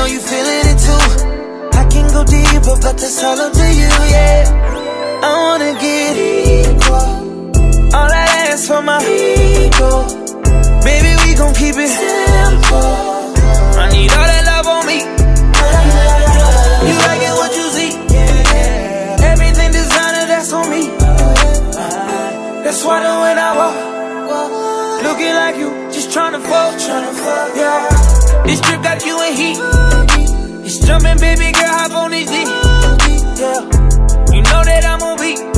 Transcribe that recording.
you feeling it too. I can go deeper, but that's all up to you, yeah. I wanna get equal. All I ask for my ego. Baby, we gon' keep it simple. I need all that love on me. You like it what you see. Everything designer, that's on me. That's why when I walk, looking like you, just tryna fuck, yeah. This trip got you in heat. It's jumping, baby girl, hop on this D. Yeah. You know that I'm on beat.